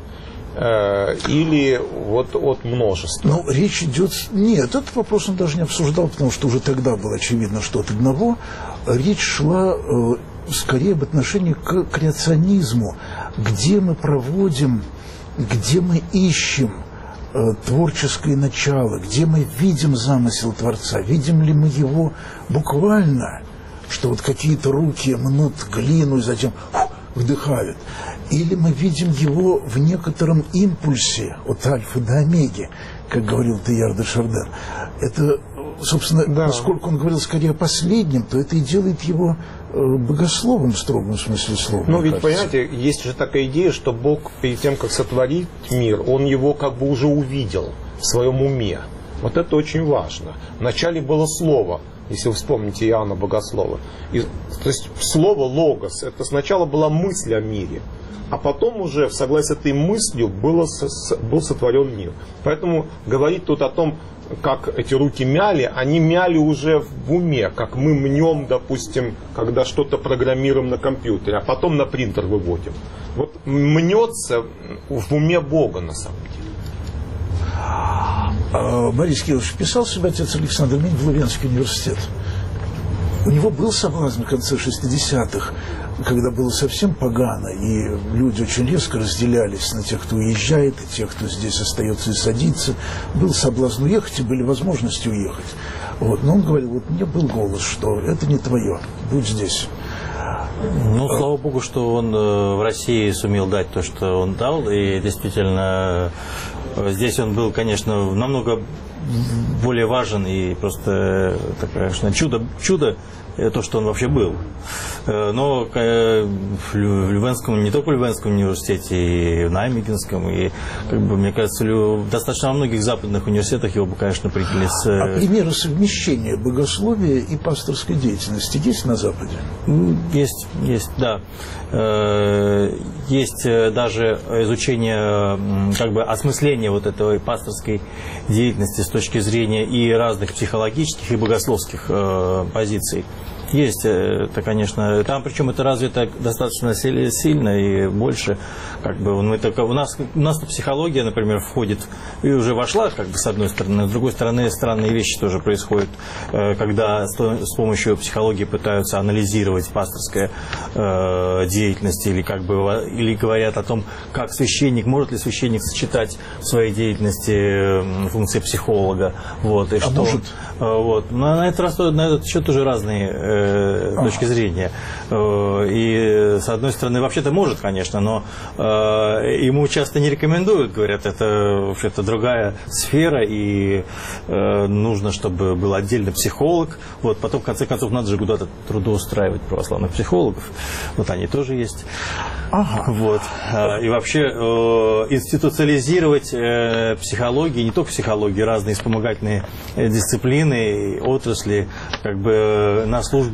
Или вот от множества? Ну, речь идет... Нет, этот вопрос он даже не обсуждал, потому что уже тогда было очевидно, что от одного. Речь шла э, скорее об отношении к креационизму, где мы проводим, где мы ищем э, творческое начало, где мы видим замысел Творца, видим ли мы его буквально, что вот какие-то руки мнут глину и затем... Фу, вдыхают. Или мы видим его в некотором импульсе от альфа до омеги, как говорил Тейяр де Шарден. Это, собственно, да. Поскольку он говорил скорее о последнем, то это и делает его богословом в строгом смысле слова. Ну, ведь, кажется. понимаете, есть же такая идея, что Бог перед тем, как сотворить мир, Он его как бы уже увидел в своем уме. Вот это очень важно. Вначале было слово, если вы вспомните Иоанна Богослова. И, то есть слово логос, это сначала была мысль о мире, а потом уже в согласии с этой мыслью было, был сотворен мир. Поэтому говорить тут о том, как эти руки мяли, они мяли уже в уме, как мы мнем, допустим, когда что-то программируем на компьютере, а потом на принтер выводим. Вот мнется в уме Бога на самом деле. Борис Кириллович, вписал себя отец Александр Мень в Лавенский университет. У него был соблазн в конце шестидесятых, когда было совсем погано, и люди очень резко разделялись на тех, кто уезжает, и тех, кто здесь остается и садится. Был соблазн уехать, и были возможности уехать. Вот. Но он говорил, вот мне был голос, что это не твое, будь здесь. Ну, слава богу, что он в России сумел дать то, что он дал, и действительно здесь он был, конечно, намного более важен, и просто, так, конечно, чудо, чудо то, что он вообще был. Но в Лювенском, не только в Лювенском университете, и в Наймегенском, и, как бы, мне кажется, достаточно во многих западных университетах его бы, конечно, приняли с... А примеры совмещения богословия и пасторской деятельности есть на Западе? Есть, есть, да. Есть даже изучение, как бы, осмысления вот этой пасторской деятельности с точки зрения и разных психологических и богословских позиций. Есть, это, конечно, там, причем это развито достаточно сильно и больше, как бы, мы только, у нас, у нас психология, например, входит и уже вошла, как бы, с одной стороны, с другой стороны, странные вещи тоже происходят, когда с помощью психологии пытаются анализировать пасторскую деятельность, или, как бы, или говорят о том, как священник, может ли священник сочетать в своей деятельности функции психолога, вот, и а что, может? Вот, на этот, на этот счет уже разные точки зрения. И, с одной стороны, вообще-то может, конечно, но ему часто не рекомендуют, говорят, это вообще-то другая сфера, и нужно, чтобы был отдельно психолог. Вот, потом, в конце концов, надо же куда-то трудоустраивать православных психологов. Вот они тоже есть. Ага. Вот. И вообще институциализировать психологию, не только психологию, разные вспомогательные дисциплины, отрасли, как бы на службу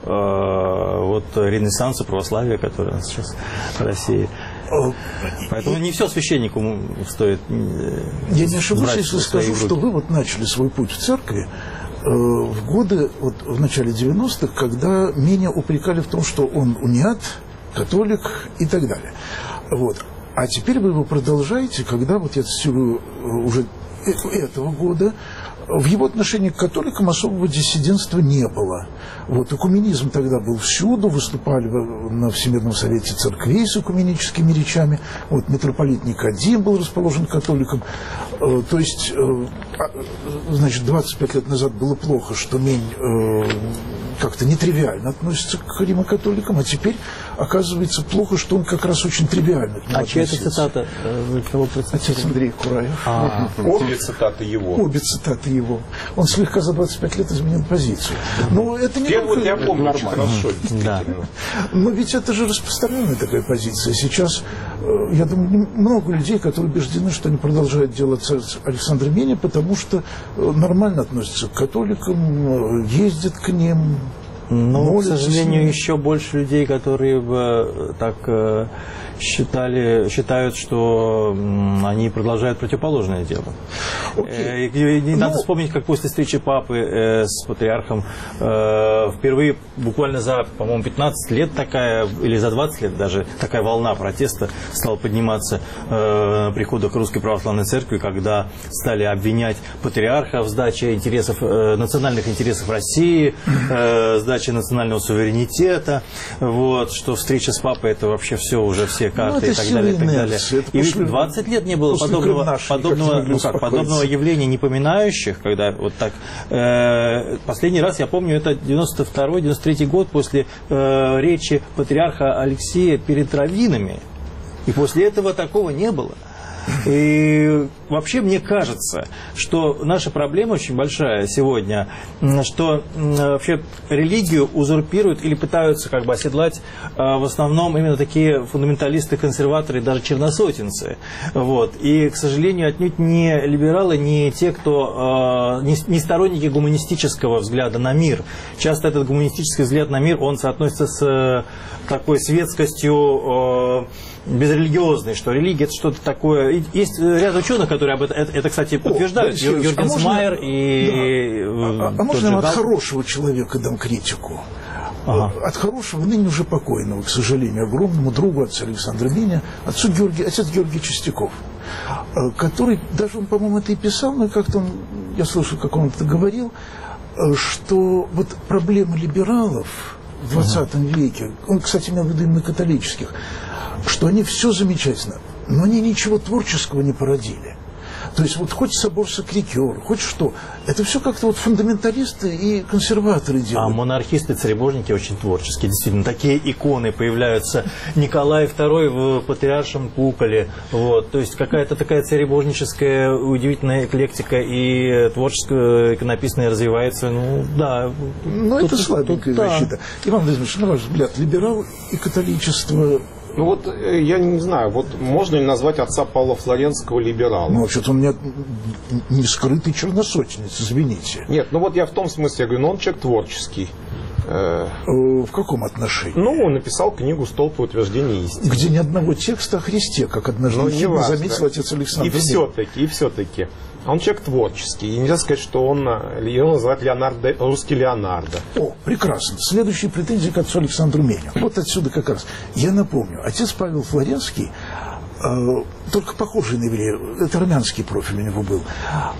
вот ренессансу православия, который у нас сейчас в России. Поэтому не все священнику стоит. Я не ошибусь, если скажу, что вы вот начали свой путь в церкви в годы, вот в начале девяностых, когда меня упрекали в том, что он униат, католик и так далее. Вот. А теперь вы его продолжаете, когда, вот я цитирую уже этого года, в его отношении к католикам особого диссидентства не было. Вот, экуменизм тогда был всюду, выступали на Всемирном совете церквей с экуменическими речами. Вот, митрополит Никодим был расположен католиком. То есть, значит, двадцать пять лет назад было плохо, что Мень как-то нетривиально относится к римокатоликам, а теперь оказывается плохо, что он как раз очень тривиально к нему А чья это цитата? Вы кого Отец Андрей Кураев. А, обе цитаты его. Обе цитаты его. Он слегка за двадцать пять лет изменил позицию. Но это не Первую только... я помню очень хорошо, действительно. Да. Но ведь это же распространенная такая позиция. Сейчас, я думаю, много людей, которые убеждены, что они продолжают делать Александра Меня, потому что нормально относятся к католикам, ездят к ним. Но, к сожалению, еще больше людей, которые бы так считали, считают, что они продолжают противоположное дело. Okay. И, и надо Но... вспомнить, как после встречи папы э, с патриархом э, впервые, буквально за, по-моему, пятнадцать лет такая, или за двадцать лет даже, такая волна протеста стала подниматься э, прихода к Русской Православной Церкви, когда стали обвинять патриарха в сдаче интересов, э, национальных интересов России, э, сдаче национального суверенитета, вот, что встреча с папой, это вообще все уже все Римская карта ну, и так далее. И, так далее. И ведь после, двадцать лет не было подобного, нашей, подобного, ну, как, подобного явления, не поминающих, когда вот так. Э, последний раз, я помню, это девяносто второй — девяносто третий год после э, речи патриарха Алексея перед раввинами. И после этого такого не было. И вообще мне кажется, что наша проблема очень большая сегодня, что вообще религию узурпируют или пытаются как бы оседлать в основном именно такие фундаменталисты, консерваторы, даже черносотенцы. Вот. И, к сожалению, отнюдь не либералы, не те, кто не сторонники гуманистического взгляда на мир. Часто этот гуманистический взгляд на мир, он соотносится с такой светскостью безрелигиозной, что религия — это что-то такое. Есть ряд ученых, которые об этом, это, это кстати, подтверждают. О, Юрген а Смайер и... Да. А, а можно я от хорошего человека дам критику? Ага. От хорошего, ныне уже покойного, к сожалению, огромному другу отца Александра Меня, отцу Георгий, отец Георгий Чистяков, который, даже он, по-моему, это и писал, но как-то он, я слышал, как он это говорил, что вот проблема либералов в двадцатом ага. веке, он, кстати, имел в виду именно католических, что они все замечательно, но они ничего творческого не породили. То есть вот хоть собор Сакрикер, хоть что, это все как-то вот фундаменталисты и консерваторы делают. А монархисты, царебожники очень творческие, действительно. Такие иконы появляются. Николай второй в патриаршем куполе. Вот. То есть какая-то такая царебожническая удивительная эклектика и творческое иконописное развивается. Ну, да. Но тут, это слабенькая тут, защита. Да. Иван Владимирович, на ваш взгляд, либерал и католичество... Ну вот, я не знаю, вот можно ли назвать отца Павла Флоренского либералом? Ну, что-то он не, не скрытый черносотенец, извините. Нет, ну вот я в том смысле, я говорю, ну он человек творческий. В каком отношении? Ну, он написал книгу «Столб утверждения истины», где ни одного текста о Христе, как однажды хитро заметил отец Александр. И все-таки, и все-таки. Он человек творческий. И нельзя сказать, что он, его называют Леонардо, русский Леонардо. О, прекрасно. Следующие претензии к отцу Александру Меню. Вот отсюда как раз. Я напомню, отец Павел Флоренский, э, только похожий на еврея, это армянский профиль у него был,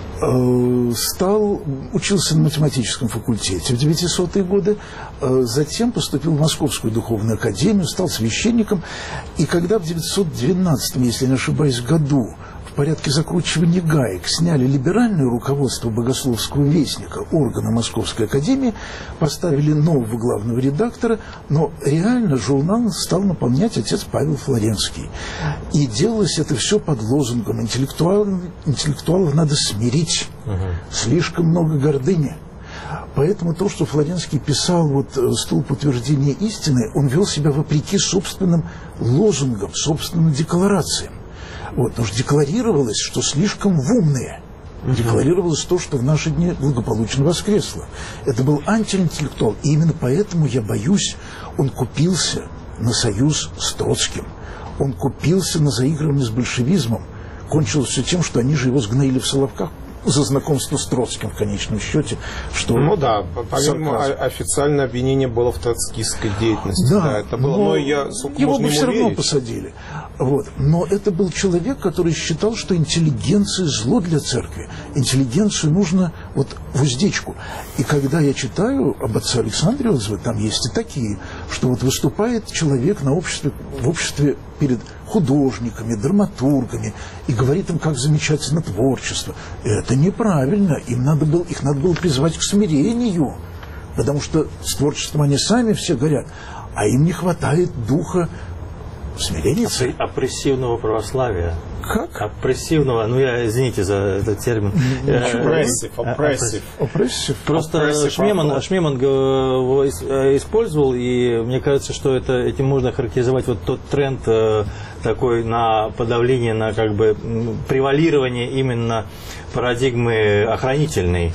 э, стал, учился на математическом факультете в девятисотые годы, э, затем поступил в Московскую духовную академию, стал священником, и когда в девятьсот двенадцатом, если не ошибаюсь, году в порядке закручивания гаек сняли либеральное руководство богословского вестника, органа Московской академии, поставили нового главного редактора, но реально журнал стал наполнять отец Павел Флоренский. И делалось это все под лозунгом: интеллектуалов, интеллектуалов надо смирить, угу. слишком много гордыни. Поэтому то, что Флоренский писал вот «Столб утверждения истины», он вел себя вопреки собственным лозунгам, собственным декларациям. Вот, потому что декларировалось, что слишком в умные. Uh-huh. Декларировалось то, что в наши дни благополучно воскресло. Это был антиинтеллектуал. И именно поэтому, я боюсь, он купился на союз с Троцким. Он купился на заигрывание с большевизмом. Кончилось все тем, что они же его сгноили в Соловках за знакомство с Троцким в конечном счете. Что ну да, по-моему, официальное обвинение было в троцкистской деятельности. Да, да, это было, но, но я, его бы все равно верить. посадили. Вот. Но это был человек, который считал, что интеллигенция зло для церкви. Интеллигенцию нужно вот в уздечку. И когда я читаю об отце Александре отзывы, там есть и такие, что вот выступает человек на обществе, в обществе перед художниками, драматургами и говорит им, как замечательно творчество. Это неправильно. Им надо было, их надо было призвать к смирению, потому что с творчеством они сами все горят, а им не хватает духа смирения. Опрессивного православия. Как? Опрессивного, ну я, извините за этот термин. Опрессив, опрессив. Опрессив. Просто Шмеман, Шмеман его использовал, и мне кажется, что это, этим можно характеризовать вот тот тренд такой на подавление, на как бы превалирование именно парадигмы охранительной.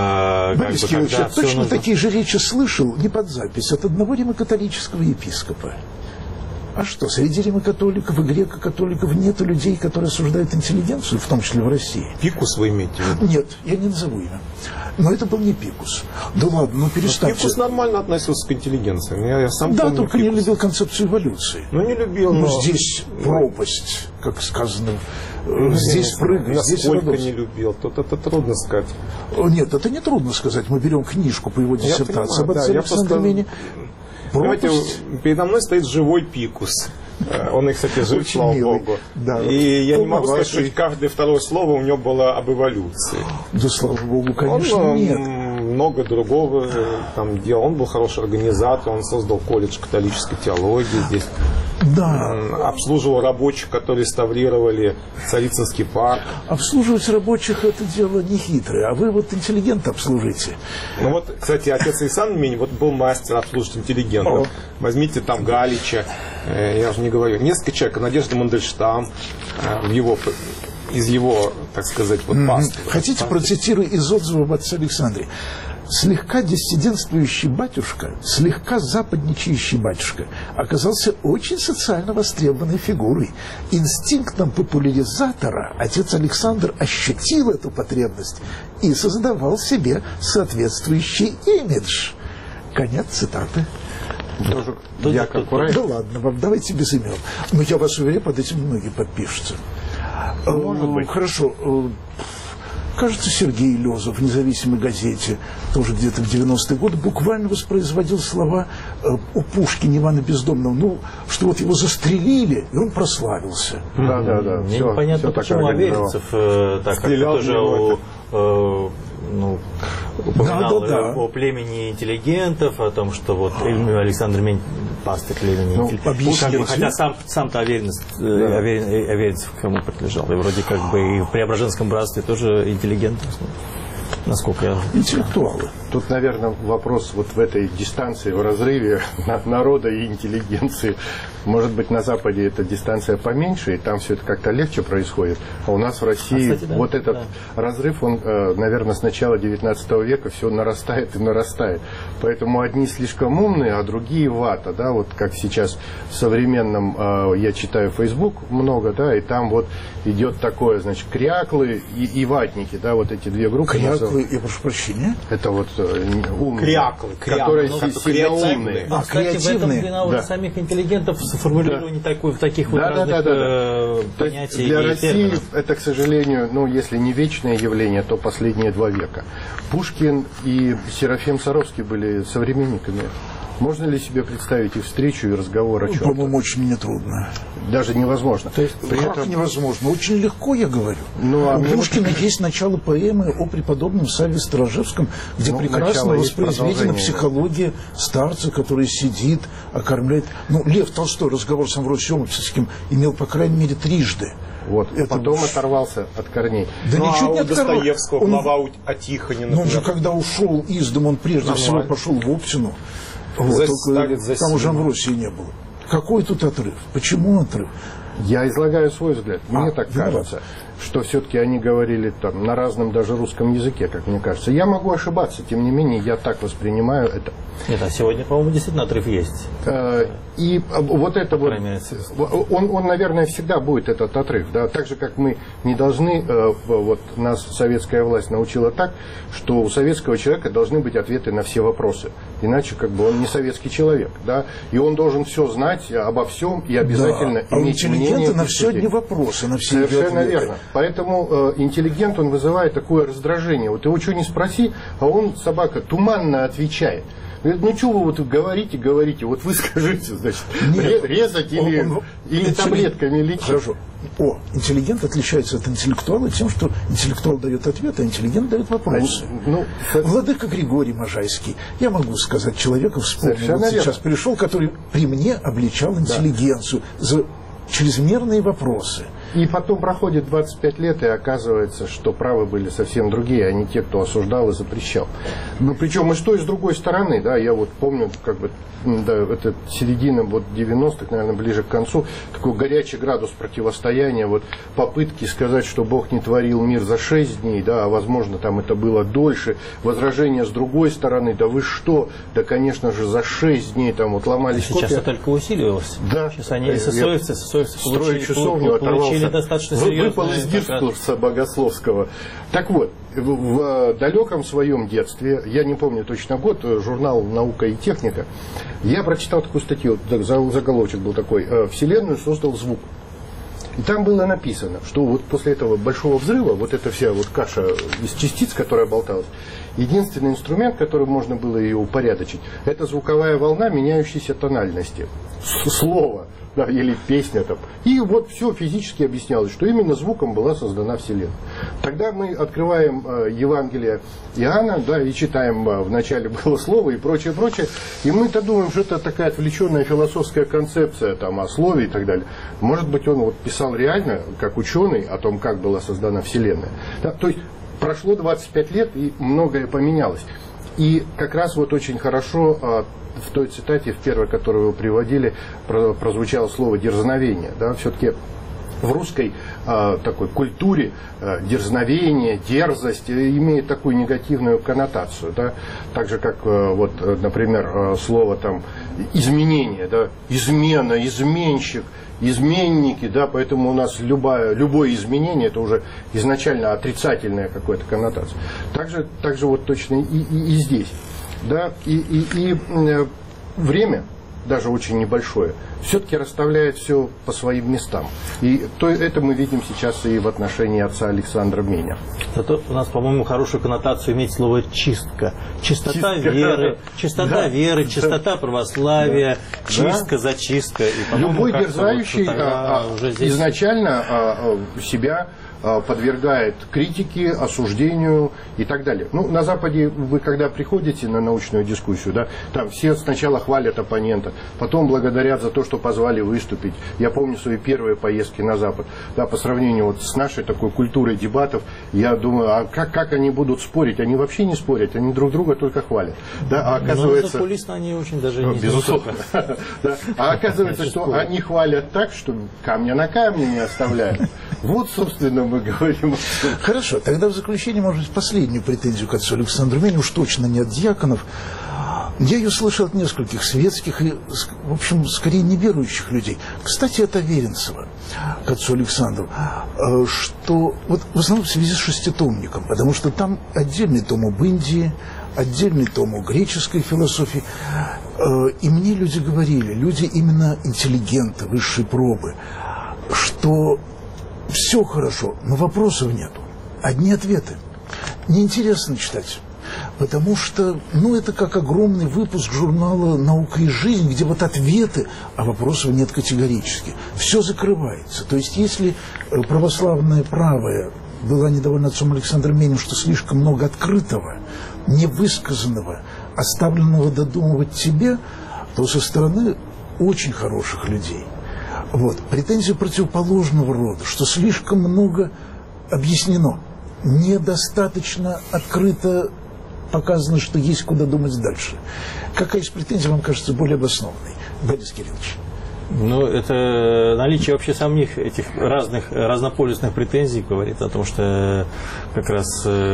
Борис Кириллович, я точно нужно... такие же речи слышал, не под запись, от одного римокатолического епископа. А что, среди римокатоликов и греко-католиков нет людей, которые осуждают интеллигенцию, в том числе в России? Пикус вы имеете в виду? Нет, я не назову имя. Но это был не Пикус. Да ладно, ну перестаньте. Пикус нормально относился к интеллигенции. Я, я сам да, только Пикус не любил концепцию эволюции. Ну, не любил, но... но... здесь пропасть, как сказано. Ну, здесь прыгать, здесь насколько не любил, тут это трудно сказать. Нет, это не трудно сказать. Мы берем книжку по его диссертации об отце Александре Мене. Понимаете, передо мной стоит живой Пикус. Он их, кстати, жив, Очень слава милый. богу. Да. И я не могу сказать, Полноватый. что каждое второе слово у него было об эволюции. Да, слава богу, конечно, Он нет. м, много другого э, там делал. Он был хороший организатор, он создал колледж католической теологии здесь. Да. М, Обслуживал рабочих, которые реставрировали Царицынский парк. Обслуживать рабочих – это дело не хитрое, а вы вот интеллигент обслужите. Ну вот, кстати, отец Александр Менин вот был мастер обслуживать интеллигентов. О. Возьмите там Галича, э, я уже не говорю, несколько человек, Надежда Мандельштам, э, в его, из его, так сказать, вот паствы. Хотите, процитирую из отзыва об отце Александре. Слегка диссидентствующий батюшка, слегка западничающий батюшка оказался очень социально востребованной фигурой. Инстинктом популяризатора отец Александр ощутил эту потребность и создавал себе соответствующий имидж. Конец цитаты. Тоже я как врач. Да ладно вам, давайте без имен. Но я вас уверяю, под этим многие подпишутся. Может Э, быть. Хорошо. Э, Кажется, Сергей Лёзов в «Независимой газете» тоже где-то в девяностые годы буквально воспроизводил слова э, о Пушкине Ивана Бездомного. Ну, что вот его застрелили, и он прославился. Да, да, да. Мне Всё- непонятно, всё так почему организовал. Аверинцев э, так как Стрелял тоже в него, у, э, ну, упоминал Да, да, да. о племени интеллигентов, о том, что вот Александр Мень пастырь племени Ну, интеллигентов. объясните. Хотя сам, сам-то Аверинцев, э, Аверин- э, Аверинцев кому принадлежал. И вроде как бы и в Преображенском братстве тоже интеллигент, насколько я... Интеллектуалы. Тут, наверное, вопрос вот в этой дистанции, в разрыве на- народа и интеллигенции. Может быть, на Западе эта дистанция поменьше, и там все это как-то легче происходит. А у нас в России А, кстати, да, вот этот да. разрыв, он, э, наверное, с начала девятнадцатого века все нарастает и нарастает. Поэтому одни слишком умные, а другие вата, да, вот как сейчас в современном, э, я читаю Facebook много, да, и там вот идет такое, значит, кряклы и, и ватники, да, вот эти две группы. Кряклы, я прошу прощения. Это вот э, умные, Кряклы, кряклы. которые Ну, си- как сильно креативные. умные. А, Кстати, в этом креативные. вина уже Да. самих интеллигентов в формулировании такой, таких вот Да, да, разных да, да, да. э, То есть понятий для и России терминов. это, к сожалению, ну, если не вечное явление, то последние два века. Пушкин и Серафим Саровский были современниками. Можно ли себе представить их встречу и разговор о чем-то? По-моему, очень нетрудно. Даже невозможно. То есть, при Как этом, невозможно? Очень легко, я говорю. Ну, а У мне Пушкина есть начало поэмы о преподобном Савве Сторожевском, где Ну, прекрасно начало есть воспроизведена продолжение, психология старца, который сидит, окормляет. Ну, Лев Толстой разговор с Амвросием Обуховским имел, по крайней мере, трижды. вот, это потом уж- оторвался от корней. Да Ну, ничего а не у оторвал. Достоевского, Он- глава у- о Тихоне, Но он же, например. когда ушел из дома, он прежде всего Нормально. пошел в Оптину. Вот, За- только старец за там уже силу. Амвросии не было. Какой тут отрыв? Почему отрыв? Я излагаю свой взгляд. Мне А, так виноват. кажется, что все-таки они говорили там на разном даже русском языке, как мне кажется. Я могу ошибаться, тем не менее, я так воспринимаю это. Нет, а сегодня, по-моему, действительно отрыв есть. Э, И э, вот это вот, крайней мере, он, он, наверное, всегда будет этот отрыв, да, так же, как мы не должны, э, вот нас советская власть научила так, что у советского человека должны быть ответы на все вопросы, иначе как бы он не советский человек, да, и он должен все знать обо всем и обязательно Да. А у иметь интеллигента мнение. на и все одни суждение. вопросы, на все эти Совершенно ответы. верно. Поэтому э, интеллигент, он вызывает такое раздражение. Вот его что не спроси, а он, собака, туманно отвечает. Говорит, ну что вы вот говорите, говорите, вот вы скажите, значит, Нет. ре- резать или, Он- он- или интелли- таблетками лечить. Хорошо. О, интеллигент отличается от интеллектуала тем, что интеллектуал дает ответ, а интеллигент дает вопросы. Ну, со- Владыка Григорий Можайский, я могу сказать, человека вспомнил, Совершенно вот сейчас верно. пришел, который при мне обличал интеллигенцию за чрезмерные вопросы. И потом проходит двадцать пять лет, и оказывается, что правы были совсем другие, а не те, кто осуждал и запрещал. Ну, причем и с той, и с другой стороны, да, я вот помню, как бы, м, да, это середина вот девяностых, наверное, ближе к концу, такой горячий градус противостояния, вот попытки сказать, что Бог не творил мир за шесть дней, да, а возможно, там это было дольше, возражения с другой стороны, да вы что, да, конечно же, за шесть дней там вот ломались Сейчас копья. это только усиливалось. Да. Сейчас они Я эсэсовцы, эсэсовцы Строя получили, часовню, получили оторвался. достаточно Вы- серьезно. Выпал из дискурса богословского. Так вот, в, в далеком своем детстве, я не помню точно год, журнал «Наука и техника», я прочитал такую статью, так, за- заголовочек был такой: э, «Вселенную создал звук». И там было написано, что вот после этого большого взрыва, вот эта вся вот каша из частиц, которая болталась, единственный инструмент, которым можно было ее упорядочить, это звуковая волна меняющейся тональности. С- Слово. да, или песня там. И вот все физически объяснялось, что именно звуком была создана Вселенная. Тогда мы открываем э, Евангелие Иоанна, да, и читаем э, в начале было слово и прочее, прочее. И мы-то думаем, что это такая отвлеченная философская концепция там, о слове и так далее. Может быть, он вот писал реально, как ученый, о том, как была создана Вселенная. Да, то есть прошло двадцать пять лет, и многое поменялось. И как раз вот очень хорошо э, в той цитате, в первой, которую вы приводили, прозвучало слово «дерзновение». Да? Все-таки в русской э, такой культуре э, дерзновение, дерзость э, имеет такую негативную коннотацию. Да? Так же, как, э, вот, например, э, слово там, «изменение», да? «измена», «изменщик», изменники, да, поэтому у нас любое, любое изменение это уже изначально отрицательная какая-то коннотация. Также, также вот точно и, и, и здесь. Да, и, и, и э, время, даже очень небольшое, все-таки расставляет все по своим местам. И то, это мы видим сейчас и в отношении отца Александра Меня. Зато у нас, по-моему, хорошую коннотацию имеет слово «чистка». Чистота чистка. веры, чистота да. веры, чистота православия, да. чистка, да. зачистка. И, любой дерзающий вот, а, а, здесь... изначально а, а, себя подвергает критике, осуждению и так далее. Ну, на Западе вы, когда приходите на научную дискуссию, да, там все сначала хвалят оппонента, потом благодарят за то, что позвали выступить. Я помню свои первые поездки на Запад. Да, по сравнению вот с нашей такой культурой дебатов, я думаю, а как, как они будут спорить? Они вообще не спорят, они друг друга только хвалят. Да, а оказывается... Но закулисно они очень даже не безусловно. А оказывается, что они хвалят так, что камня на камне не оставляют. Вот, собственно, мы говорим. Хорошо, тогда в заключение, может быть, последнюю претензию к отцу Александру Меню, уж точно не от диаконов. Я ее слышал от нескольких светских и, в общем, скорее неверующих людей. Кстати, это Веренцева к отцу Александру, что вот в основном в связи с шеститомником, потому что там отдельный том об Индии, отдельный том о греческой философии. И мне люди говорили, люди именно интеллигенты, высшей пробы, что все хорошо, но вопросов нету. Одни ответы. Неинтересно читать. Потому что, ну, это как огромный выпуск журнала «Наука и жизнь», где вот ответы, а вопросов нет категорически. Все закрывается. То есть, если православное правое было недовольно отцом Александром Менем, что слишком много открытого, невысказанного, оставленного додумывать тебе, то со стороны очень хороших людей вот, претензии противоположного рода, что слишком много объяснено, недостаточно открыто показано, что есть куда думать дальше. Какая из претензий вам кажется более обоснованной, Борис Кириллович? Ну, это наличие вообще самих этих разных, разнополюсных претензий говорит о том, что как раз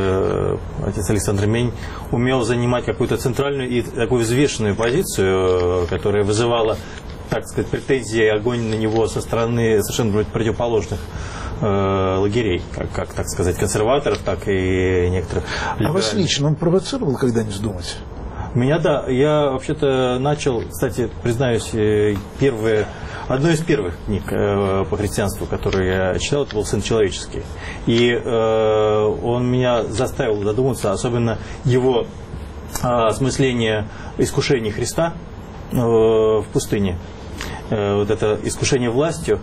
э, отец Александр Мень умел занимать какую-то центральную и такую взвешенную позицию, которая вызывала, так сказать, претензии и огонь на него со стороны совершенно противоположных э, лагерей, как, как, так сказать, консерваторов, так и некоторых. А вас лично он провоцировал когда-нибудь думать? Меня, да. Я вообще-то начал, кстати, признаюсь, первые, одной из первых книг э, по христианству, которую я читал, это был «Сын человеческий». И э, он меня заставил задуматься, особенно его э, осмысление искушения Христа э, в пустыне. Э, вот это искушение властью,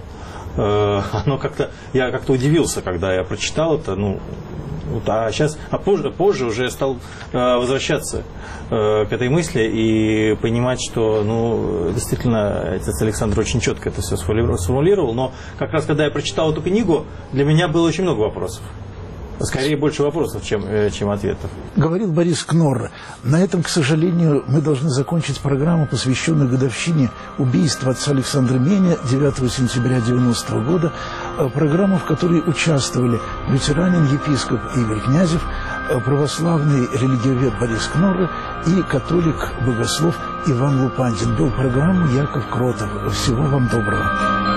э, оно как-то, я как-то удивился, когда я прочитал это, ну, вот, а сейчас, а позже, позже уже стал э, возвращаться э, к этой мысли и понимать, что, ну, действительно, отец Александр очень четко это все сформулировал, но как раз, когда я прочитал эту книгу, для меня было очень много вопросов. Скорее, больше вопросов, чем, чем ответов. Говорил Борис Кнорр. На этом, к сожалению, мы должны закончить программу, посвященную годовщине убийства отца Александра Меня девятого сентября девяностого года. Программу, в которой участвовали лютеранин, епископ Игорь Князев, православный религиовед Борис Кнорр и католик-богослов Иван Лупандин. Вел программу Яков Кротов. Всего вам доброго.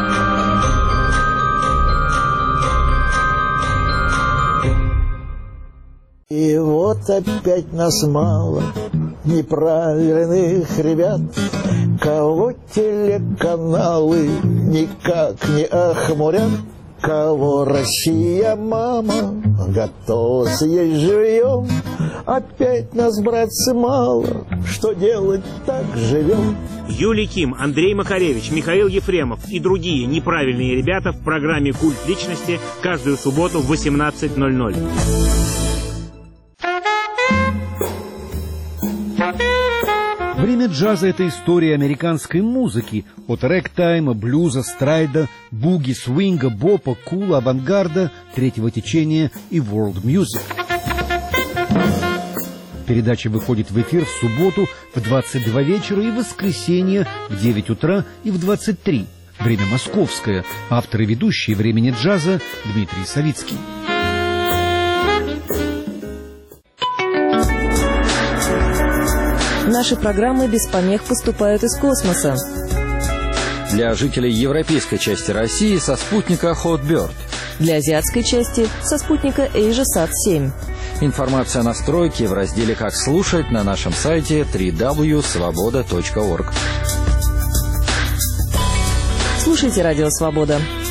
И вот опять нас мало неправильных ребят, кого телеканалы никак не охмурят, кого Россия, мама, готова съесть живьем, Опять нас, братцы, мало. Что делать, так живем. Юлий Ким, Андрей Макаревич, Михаил Ефремов и другие неправильные ребята в программе «Культ личности» каждую субботу в восемнадцать ноль ноль. Время джаза – это история американской музыки. От рэг-тайма, блюза, страйда, буги, свинга, бопа, кула, авангарда, третьего течения и world music. Передача выходит в эфир в субботу в двадцать два вечера и в воскресенье в девять утра и в двадцать три. Время московское. Автор и ведущий «Времени джаза» Дмитрий Савицкий. Наши программы без помех поступают из космоса. Для жителей европейской части России со спутника Hotbird. Для азиатской части со спутника AsiaSat семь. Информация о настройке в разделе «Как слушать» на нашем сайте дабл ю дабл ю дабл ю точка свобода точка орг. Слушайте «Радио Свобода».